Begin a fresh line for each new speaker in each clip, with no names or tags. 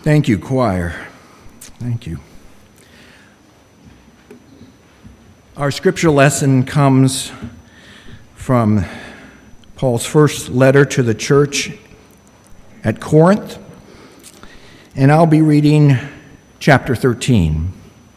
Thank you, choir. Thank you. Our scripture lesson comes from Paul's first letter to the church at Corinth, and I'll be reading chapter 13.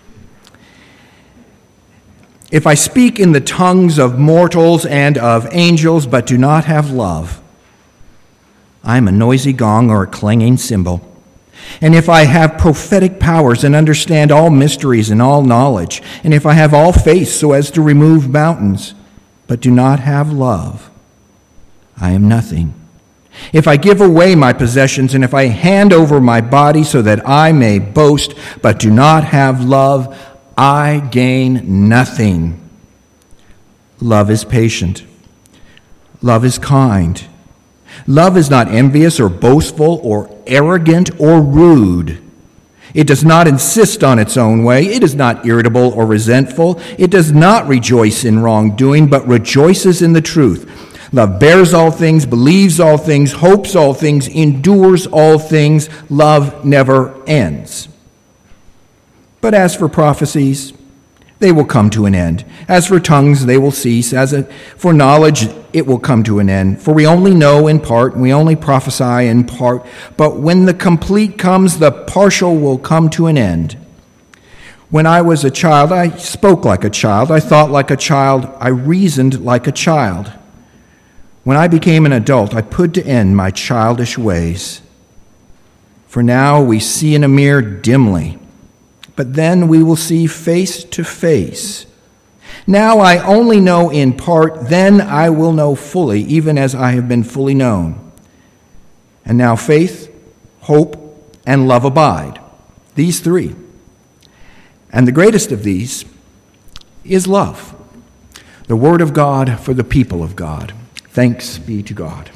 If I speak in the tongues of mortals and of angels, but do not have love, I am a noisy gong or a clanging cymbal. And if I have prophetic powers and understand all mysteries and all knowledge, and if I have all faith so as to remove mountains, but do not have love, I am nothing. If I give away my possessions, and if I hand over my body so that I may boast, but do not have love, I gain nothing. Love is patient. Love is kind. Love is not envious or boastful or arrogant or rude. It does not insist on its own way. It is not irritable or resentful. It does not rejoice in wrongdoing, but rejoices in the truth. Love bears all things, believes all things, hopes all things, endures all things. Love never ends. But as for prophecies, they will come to an end. As for tongues, they will cease. For knowledge, it will come to an end. For we only know in part, and we only prophesy in part. But when the complete comes, the partial will come to an end. When I was a child, I spoke like a child. I thought like a child. I reasoned like a child. When I became an adult, I put to end my childish ways. For now we see in a mirror dimly, but then we will see face to face. Now I only know in part, then I will know fully, even as I have been fully known. And now faith, hope, and love abide, these three. And the greatest of these is love, the word of God for the people of God. Thanks be to God.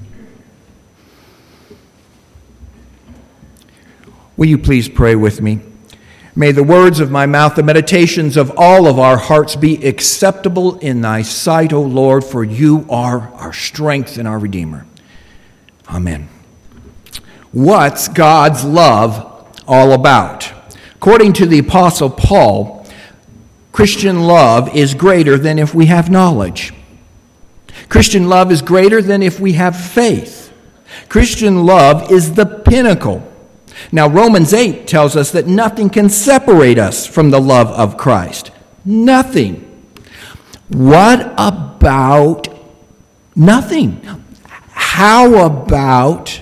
Will you please pray with me? May the words of my mouth, the meditations of all of our hearts be acceptable in thy sight, O Lord, for you are our strength and our Redeemer. Amen. What's God's love all about? According to the Apostle Paul, Christian love is greater than if we have knowledge. Christian love is greater than if we have faith. Christian love is the pinnacle. Now, Romans 8 tells us that nothing can separate us from the love of Christ. Nothing. What about nothing? How about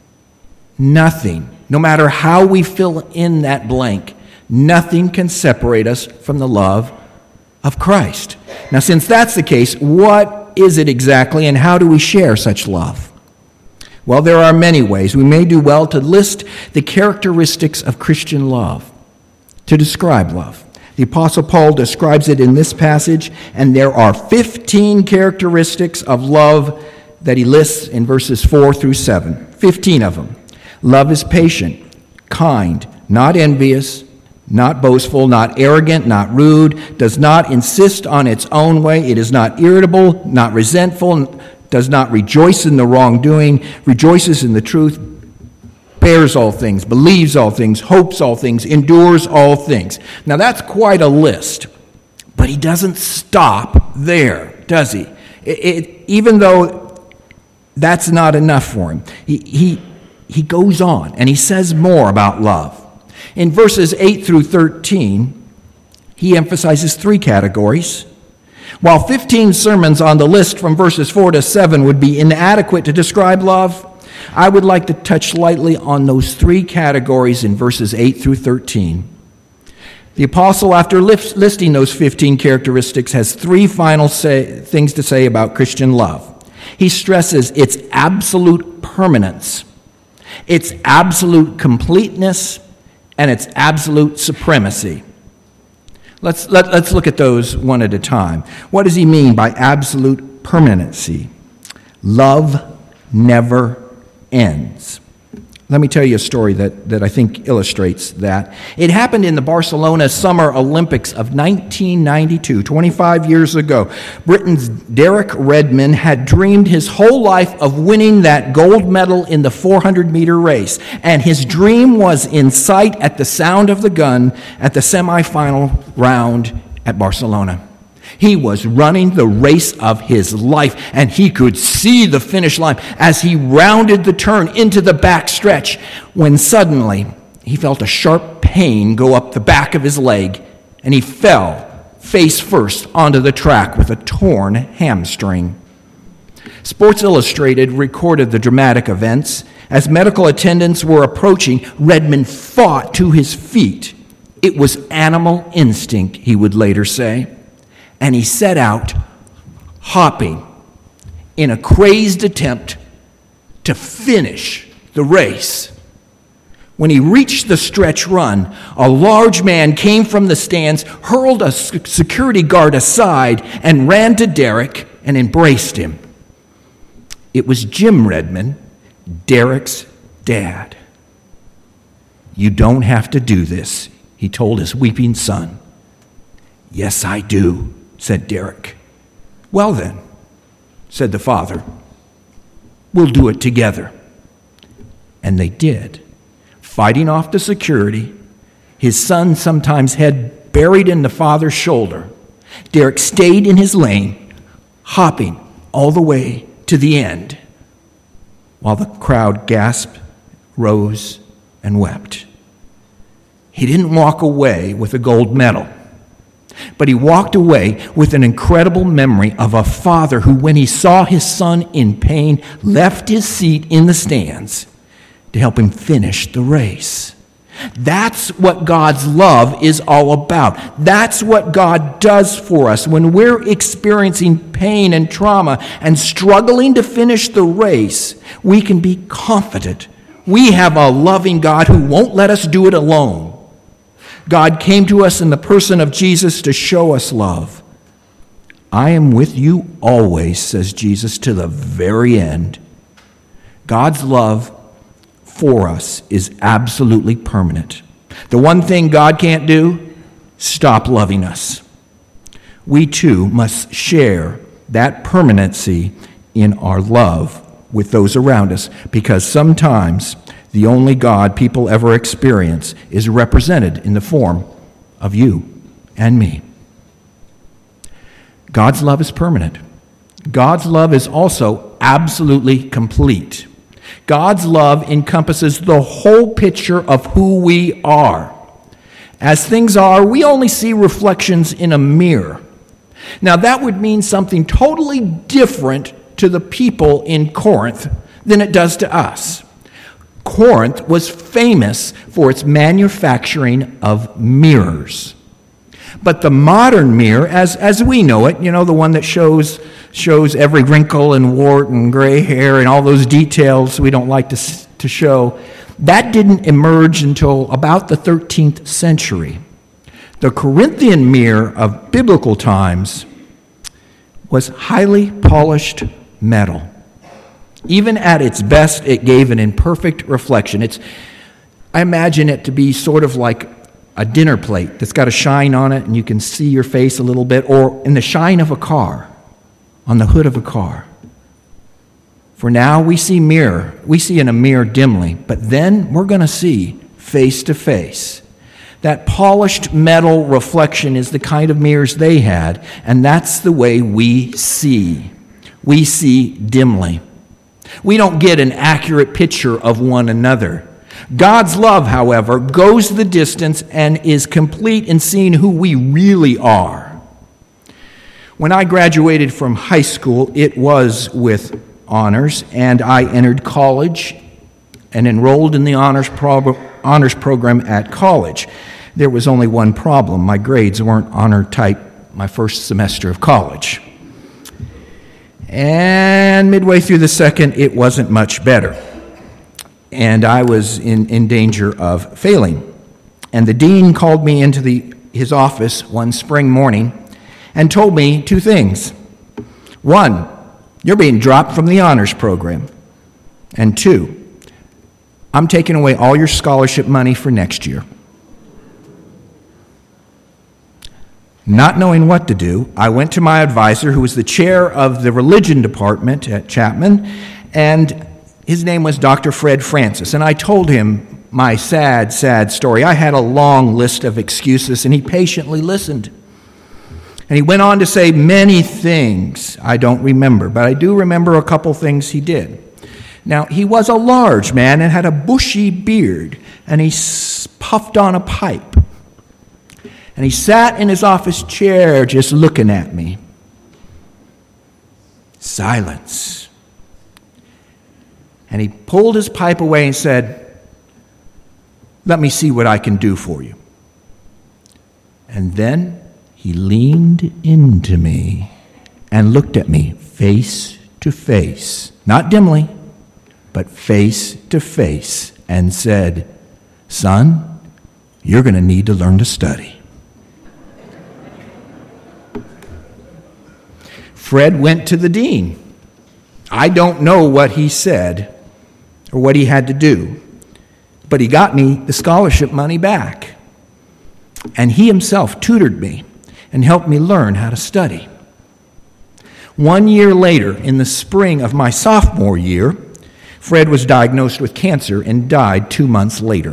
nothing? No matter how we fill in that blank, nothing can separate us from the love of Christ. Now, since that's the case, what is it exactly, and how do we share such love? Well, there are many ways. We may do well to list the characteristics of Christian love, to describe love. The Apostle Paul describes it in this passage, and there are 15 characteristics of love that he lists in verses 4 through 7. 15 of them. Love is patient, kind, not envious, not boastful, not arrogant, not rude, does not insist on its own way, it is not irritable, not resentful, does not rejoice in the wrongdoing, rejoices in the truth, bears all things, believes all things, hopes all things, endures all things. Now that's quite a list, but he doesn't stop there, does he? Even though that's not enough for him, he goes on and he says more about love. In verses 8 through 13, he emphasizes three categories. While 15 sermons on the list from verses 4 to 7 would be inadequate to describe love, I would like to touch lightly on those three categories in verses 8 through 13. The apostle, after listing those 15 characteristics, has three final things to say about Christian love. He stresses its absolute permanence, its absolute completeness, and its absolute supremacy. Let's look at those one at a time. What does he mean by absolute permanency? Love never ends. Let me tell you a story that I think illustrates that. It happened in the Barcelona Summer Olympics of 1992, 25 years ago. Britain's Derek Redmond had dreamed his whole life of winning that gold medal in the 400-meter race, and his dream was in sight at the sound of the gun at the semifinal round at Barcelona. He was running the race of his life, and he could see the finish line as he rounded the turn into the back stretch, when suddenly he felt a sharp pain go up the back of his leg, and he fell face first onto the track with a torn hamstring. Sports Illustrated recorded the dramatic events. As medical attendants were approaching, Redmond fought to his feet. It was animal instinct, he would later say. And he set out, hopping, in a crazed attempt to finish the race. When he reached the stretch run, a large man came from the stands, hurled a security guard aside, and ran to Derek and embraced him. It was Jim Redmond, Derek's dad. "You don't have to do this," he told his weeping son. "Yes, I do," said Derek. "Well then," said the father, "we'll do it together." And they did, fighting off the security, his son sometimes head buried in the father's shoulder. Derek stayed in his lane, hopping all the way to the end, while the crowd gasped, rose, and wept. He didn't walk away with a gold medal, but he walked away with an incredible memory of a father who, when he saw his son in pain, left his seat in the stands to help him finish the race. That's what God's love is all about. That's what God does for us when we're experiencing pain and trauma and struggling to finish the race. We can be confident we have a loving God who won't let us do it alone. God came to us in the person of Jesus to show us love. "I am with you always," says Jesus, "to the very end." God's love for us is absolutely permanent. The one thing God can't do, stop loving us. We too must share that permanency in our love with those around us, because sometimes the only God people ever experience is represented in the form of you and me. God's love is permanent. God's love is also absolutely complete. God's love encompasses the whole picture of who we are. As things are, we only see reflections in a mirror. Now, that would mean something totally different to the people in Corinth than it does to us. Corinth was famous for its manufacturing of mirrors. But the modern mirror, as we know it, you know, the one that shows every wrinkle and wart and gray hair and all those details we don't like to show, that didn't emerge until about the 13th century. The Corinthian mirror of biblical times was highly polished metal. Even at its best, it gave an imperfect reflection. I imagine it to be sort of like a dinner plate that's got a shine on it and you can see your face a little bit, or in the shine of a car, on the hood of a car. For now we see in a mirror dimly, but then we're going to see face to face. That polished metal reflection is the kind of mirrors they had, and that's the way we see. We see dimly. We don't get an accurate picture of one another. God's love, however, goes the distance and is complete in seeing who we really are. When I graduated from high school, it was with honors, and I entered college and enrolled in the honors program at college. There was only one problem. My grades weren't honor type my first semester of college. And midway through the second, it wasn't much better. And I was in danger of failing. And the dean called me into his office one spring morning and told me two things. One, you're being dropped from the honors program. And two, I'm taking away all your scholarship money for next year. Not knowing what to do, I went to my advisor, who was the chair of the religion department at Chapman, and his name was Dr. Fred Francis, and I told him my sad, sad story. I had a long list of excuses, and he patiently listened. And he went on to say many things I don't remember, but I do remember a couple things he did. Now, he was a large man and had a bushy beard, and he puffed on a pipe. And he sat in his office chair just looking at me. Silence. And he pulled his pipe away and said, "Let me see what I can do for you." And then he leaned into me and looked at me face to face, not dimly, but face to face, and said, "Son, you're going to need to learn to study." Fred went to the dean. I don't know what he said or what he had to do, but he got me the scholarship money back. And he himself tutored me and helped me learn how to study. 1 year later, in the spring of my sophomore year, Fred was diagnosed with cancer and died 2 months later.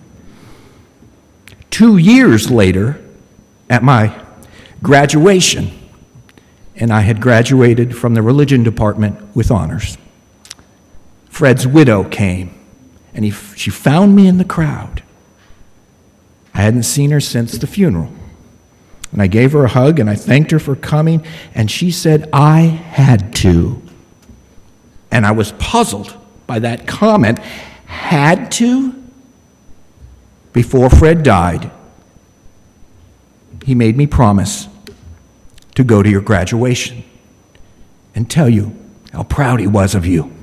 2 years later, at my graduation, and I had graduated from the religion department with honors, Fred's widow came, and she found me in the crowd. I hadn't seen her since the funeral. And I gave her a hug, and I thanked her for coming, and she said, "I had to." And I was puzzled by that comment. Had to? Before Fred died, he made me promise to go to your graduation and tell you how proud he was of you.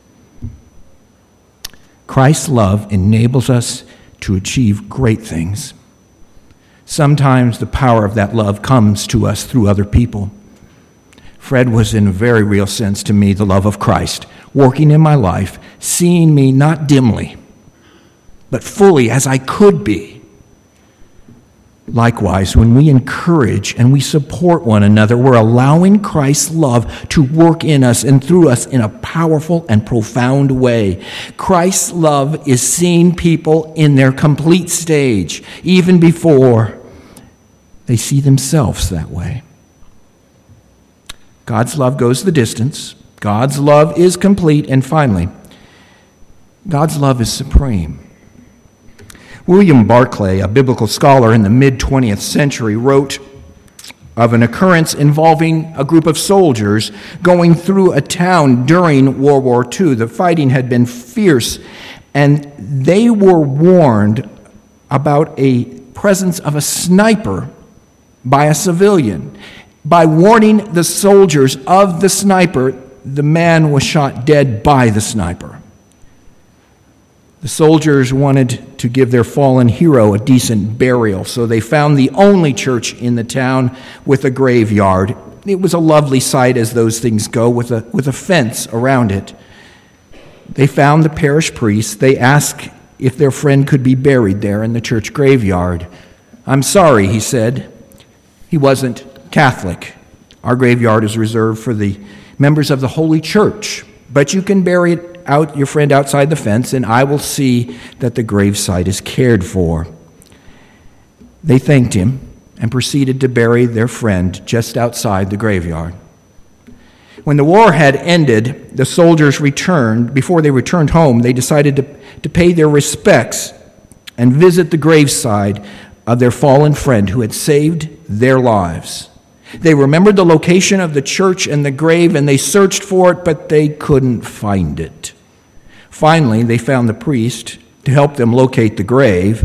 Christ's love enables us to achieve great things. Sometimes the power of that love comes to us through other people. Fred was, in a very real sense to me, the love of Christ, working in my life, seeing me not dimly, but fully as I could be. Likewise, when we encourage and we support one another, we're allowing Christ's love to work in us and through us in a powerful and profound way. Christ's love is seeing people in their complete stage, even before they see themselves that way. God's love goes the distance. God's love is complete. And finally, God's love is supreme. William Barclay, a biblical scholar in the mid-20th century, wrote of an occurrence involving a group of soldiers going through a town during World War II. The fighting had been fierce, and they were warned about a presence of a sniper by a civilian. By warning the soldiers of the sniper, the man was shot dead by the sniper. The soldiers wanted to give their fallen hero a decent burial, so they found the only church in the town with a graveyard. It was a lovely sight, as those things go, with a fence around it. They found the parish priest. They asked if their friend could be buried there in the church graveyard. "I'm sorry," he said. He wasn't Catholic. "Our graveyard is reserved for the members of the Holy Church, but you can bury your friend outside the fence, and I will see that the gravesite is cared for." They thanked him and proceeded to bury their friend just outside the graveyard. When the war had ended, the soldiers returned. Before they returned home, they decided to pay their respects and visit the graveside of their fallen friend who had saved their lives. They remembered the location of the church and the grave, and they searched for it, but they couldn't find it. Finally, they found the priest to help them locate the grave.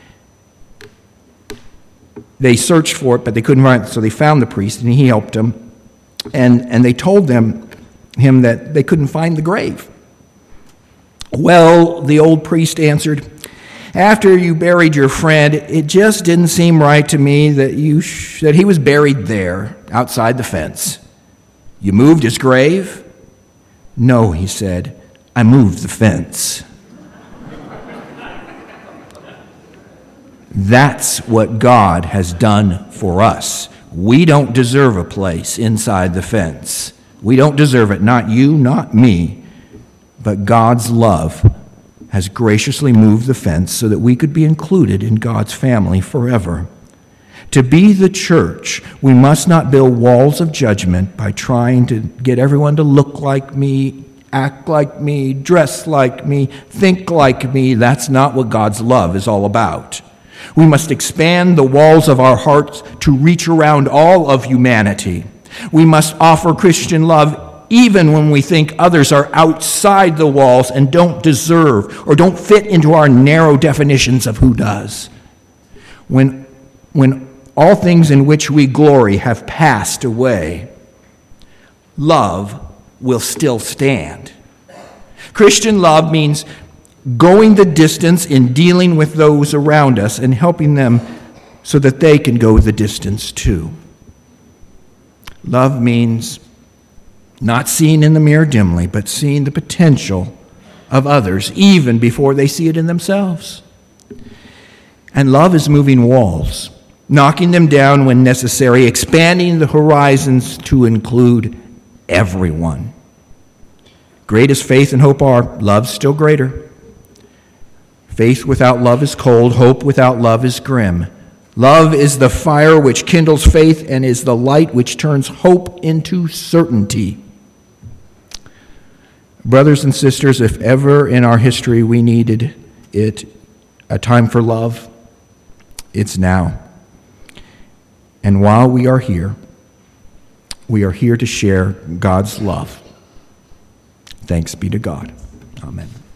They searched for it, but they couldn't find it, so they found the priest, and he helped them. And they told him that they couldn't find the grave. "Well," the old priest answered, "after you buried your friend, it just didn't seem right to me that he was buried there, outside the fence. You moved his grave?" "No," he said, "I moved the fence." That's what God has done for us. We don't deserve a place inside the fence. We don't deserve it, not you, not me. But God's love has graciously moved the fence so that we could be included in God's family forever. To be the church, we must not build walls of judgment by trying to get everyone to look like me, act like me, dress like me, think like me. That's not what God's love is all about. We must expand the walls of our hearts to reach around all of humanity. We must offer Christian love even when we think others are outside the walls and don't deserve or don't fit into our narrow definitions of who does. When all things in which we glory have passed away, love will still stand. Christian love means going the distance in dealing with those around us and helping them so that they can go the distance too. Love means not seeing in the mirror dimly, but seeing the potential of others even before they see it in themselves. And love is moving walls, knocking them down when necessary, expanding the horizons to include everyone. Great as faith and hope are, love's still greater. Faith without love is cold. Hope without love is grim. Love is the fire which kindles faith and is the light which turns hope into certainty. Brothers and sisters, if ever in our history we needed a time for love, it's now. And while we are here to share God's love. Thanks be to God. Amen.